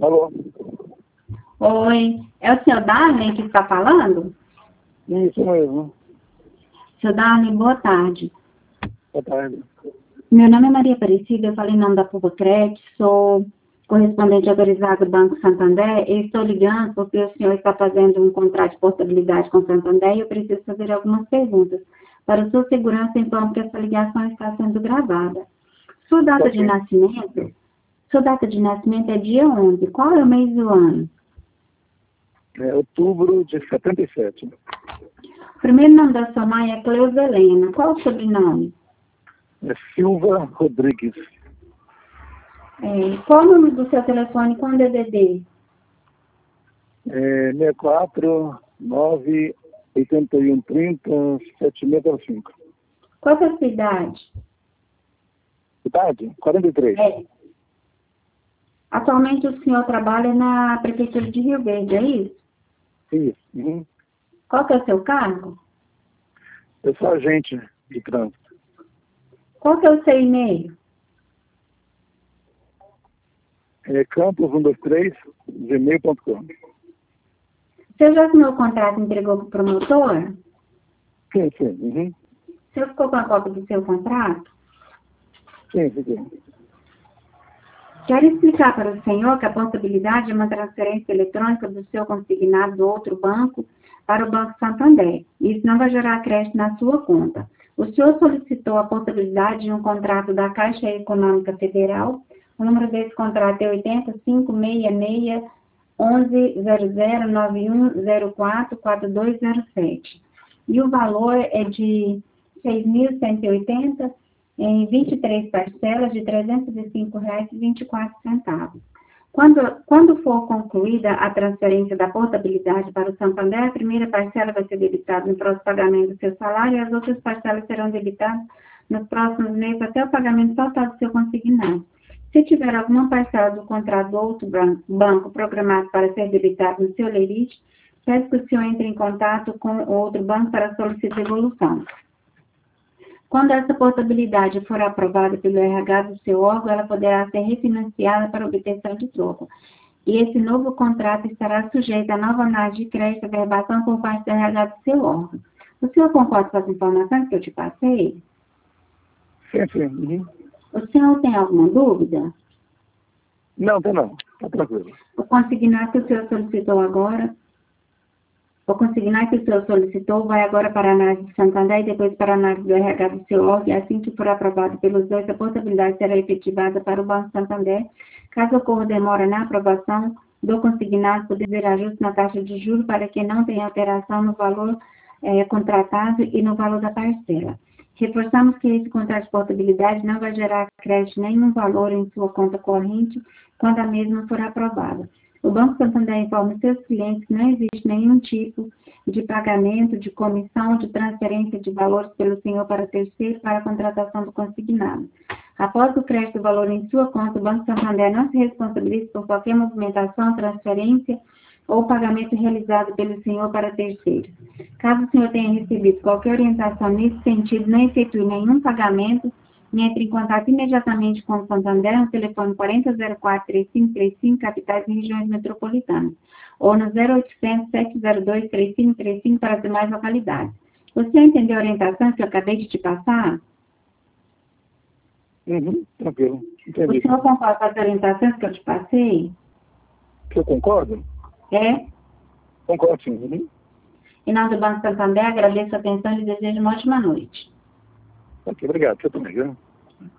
Alô? Oi, é o senhor Darley que está falando? Isso mesmo. Senhor Darley, boa tarde. Boa tarde. Meu nome é Maria Aparecida, eu falo em nome da Pubacred, sou correspondente autorizado do Banco Santander e estou ligando porque o senhor está fazendo um contrato de portabilidade com o Santander e eu preciso fazer algumas perguntas. Para sua segurança, informo que essa ligação está sendo gravada. Sua data de nascimento é dia 11. Qual é o mês do ano? É outubro de 77. O primeiro nome da sua mãe é Cleusa Helena. Qual o sobrenome? É Silva Rodrigues. Qual o número do seu telefone com DDD? 64 9 81 30 7605. Qual é a sua idade? Idade? 43. Atualmente o senhor trabalha na Prefeitura de Rio Verde, é isso? Isso. Uhum. Qual que é o seu cargo? Eu sou agente de trânsito. Qual que é o seu e-mail? Campos123 gmail.com. Você já assinou o contrato e entregou para o promotor? Sim. Uhum. Você ficou com a cópia do seu contrato? Sim. Quero explicar para o senhor que a possibilidade é uma transferência eletrônica do seu consignado do outro banco para o Banco Santander. Isso não vai gerar crédito na sua conta. O senhor solicitou a possibilidade de um contrato da Caixa Econômica Federal. O número desse contrato é 80-566-1100-9104-4207. E o valor é de 6.180 em 23 parcelas de R$ 305,24. Quando for concluída a transferência da portabilidade para o Santander, a primeira parcela vai ser debitada no próximo pagamento do seu salário e as outras parcelas serão debitadas nos próximos meses até o pagamento total do seu consignado. Se tiver alguma parcela do contrato do outro banco programado para ser debitado no seu lerite, peço que o senhor entre em contato com o outro banco para solicitar devolução. Quando essa portabilidade for aprovada pelo RH do seu órgão, ela poderá ser refinanciada para obtenção de troca. E esse novo contrato estará sujeito a nova análise de crédito e verbação por parte do RH do seu órgão. O senhor concorda com as informações que eu te passei? Sim. Uhum. O senhor tem alguma dúvida? Não. Tá tranquilo. O consignado que o senhor solicitou agora, vai agora para a análise de Santander e depois para a análise do RH do seu órgão, e assim que for aprovado pelos dois, a possibilidade será efetivada para o Banco Santander. Caso ocorra demora na aprovação do consignado, poder haver ajuste na taxa de juros para que não tenha alteração no valor contratado e no valor da parcela. Reforçamos que esse contrato de portabilidade não vai gerar crédito nenhum valor em sua conta corrente quando a mesma for aprovada. O Banco Santander informa seus clientes que não existe nenhum tipo de pagamento, de comissão, de transferência de valores pelo senhor para terceiro para a contratação do consignado. Após o crédito do valor em sua conta, o Banco Santander não se responsabiliza por qualquer movimentação, transferência ou pagamento realizado pelo senhor para terceiros. Caso o senhor tenha recebido qualquer orientação nesse sentido, não efetue nenhum pagamento e entre em contato imediatamente com o Santander no telefone 4004-3535, capitais e regiões metropolitanas, ou no 0800-702-3535 para as demais localidades. O senhor entendeu a orientação que eu acabei de te passar? Uhum. Tranquilo. Entendi. O senhor concorda com as orientações que eu te passei? Eu concordo? Concordo, sim. Uhum. Em nome do Banco Santander, agradeço a atenção e desejo uma ótima noite. Ok, obrigado. Você também, viu?